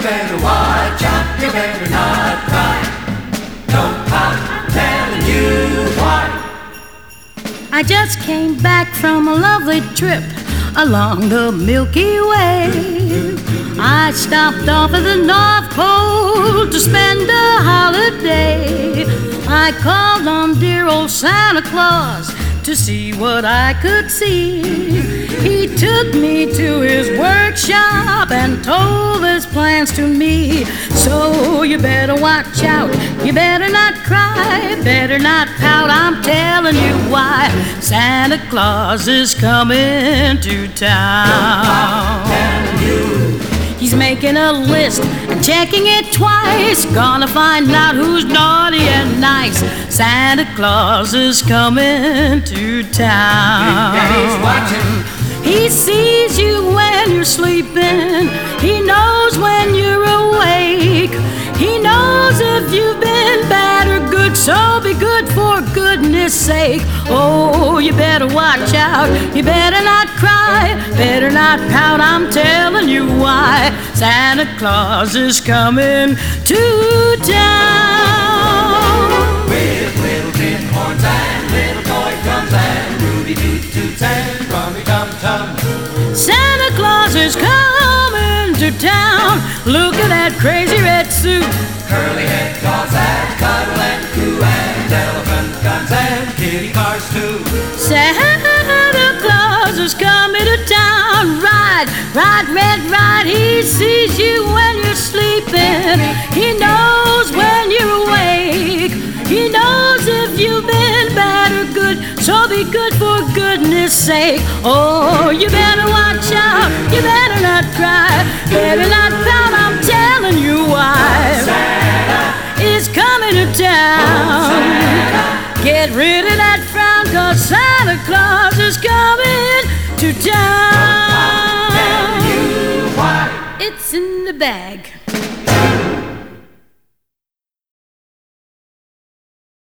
better watch out, you better not cry. Don't pout, I'm telling you why. I just came back from a lovely trip along the Milky Way. I stopped off at the North Pole to spend a holiday. I called on dear old Santa Claus to see what I could see. He took me to his workshop and told his plans to me. So you better watch out, you better not cry, better not pout, I'm telling you why. Santa Claus is coming to town. He's making a list and checking it twice, gonna find out who's naughty and nice. Santa Claus is coming to town. Daddy's watching. He sees you when you're sleeping. He knows when you're awake. He knows if you've been bad or good, so be good for goodness sake. Oh, you better watch out, you better not cry, better not pout, I'm telling you why. Santa Claus is coming to town. With little tin horns and little toy drums and Rudy toot toots and rummy tum tum. Santa Claus is coming to town. Look at that crazy red suit, Curly head dolls that cuddle and coo, and elephant guns and kitty cars too. Santa Claus is coming to town. Ride, ride, red, ride. He sees you when you're sleeping. He knows when you're awake. He knows if you've been bad or good, so be good for goodness sake. Oh, you better watch out, you better not cry, better not pout, I'm telling you why. Santa is coming to town. Get rid of that frown, 'cause Santa Claus is coming to town. tell you why. It's in the bag.